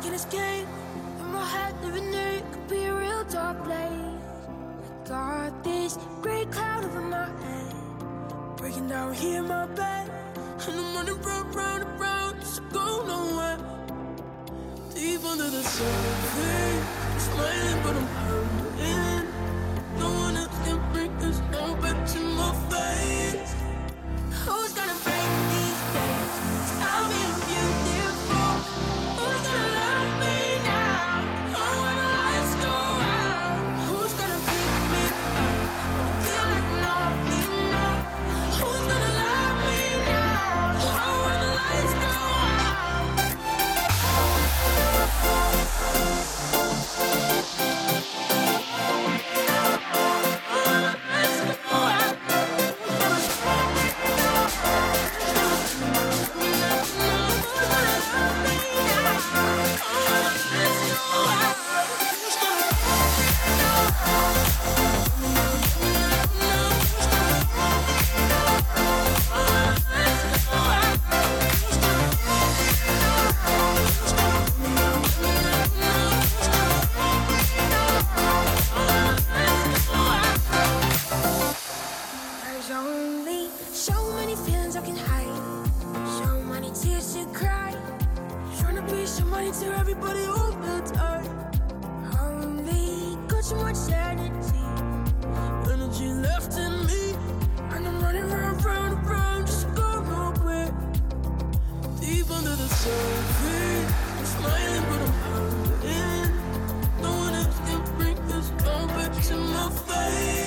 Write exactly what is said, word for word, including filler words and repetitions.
can escape. In my head, living it could be a real dark place. I got this gray cloud over my head, breaking down here in my bed, and I'm running round, round and round, just to go nowhere. Deep under the surface, I'm smiling but I'm hurting. No one else can bring this no back to my face. Who's gonna break these days? I'll be beautiful. Who's gonna love me now? Oh, when the lights go out. Who's gonna pick me up? I feel like nothing more. Who's gonna love me now? Oh, when the lights go out. There's only so many feelings I can hide, so many tears to cry, trying to be somebody to everybody all the time. Only got so much energy, energy left in me, and I'm running round, round, round, just to go nowhere. Deep under the surface, I'm smiling but I'm hurting. No one else can bring this all back to my face.